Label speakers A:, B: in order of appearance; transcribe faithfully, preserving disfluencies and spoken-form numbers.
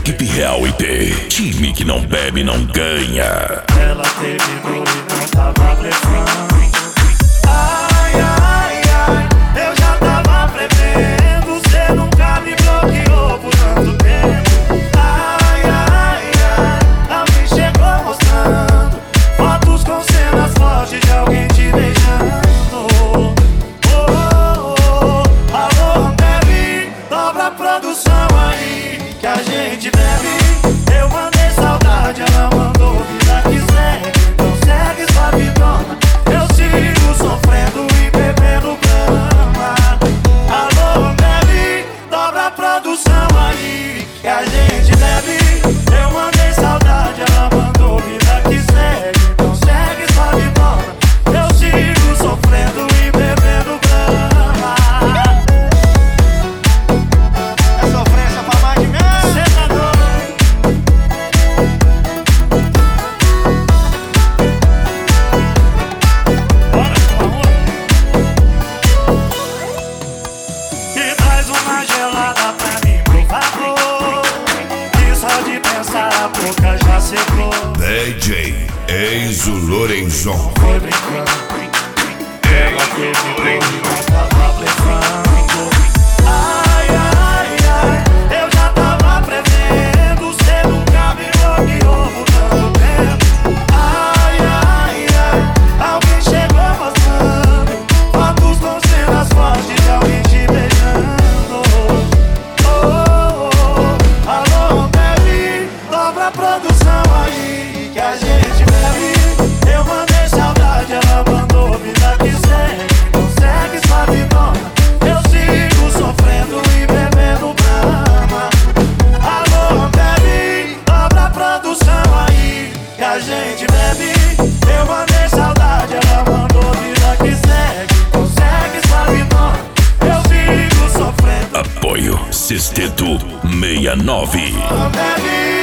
A: Equipe Reality, time que não bebe não ganha.
B: Ela terminou e não tava blefando. Ai, ai, ai, eu já tava prevendo. Cê nunca me bloqueou por tanto tempo. Ai, ai, ai, alguém chegou mostrando fotos com cenas fortes de alguém te beijando. Oh, oh, oh, alô, Ambev, dobra a produção aí que a gente bebe. Eu mandei saudade, ela mandou vida que segue. Então segue sua vidona, eu sigo sofrendo e bebendo grama. Alô, Ambev, dobra a produção aí que a gente bebe. Eu mandei saudade, ela mandou vida que segue. Então segue sua vidona, eu sigo sofrendo e bebendo grama. É sofrência pra mais de mim. Cê tá doido? Bora, amor. E traz uma gelada pra mim, por favor. Que só de pensar a boca já secou.
A: D J Enzo Lorenzon.
B: Foi brincando, ela terminou e não tava blefando. Ai, ai, ai, eu já tava prevendo. Cê nunca me bloqueou por tanto tempo. Ai, ai, ai, alguém chegou mostrando fotos com cenas fortes de alguém te beijando. Oh, oh, oh, alô, Ambev, dobra a produção aí que a gente bebe. Eu mandei saudade, ela mandou vida que segue. Então segue sua vidona, eu sigo sofrendo e bebendo brama. Alô, Ambev, dobra a produção aí que a gente bebe. Eu mandei saudade, ela mandou vida que segue. Então segue sua vidona, eu sigo sofrendo.
A: Apoio Sexteto sessenta e nove.
B: Ambev.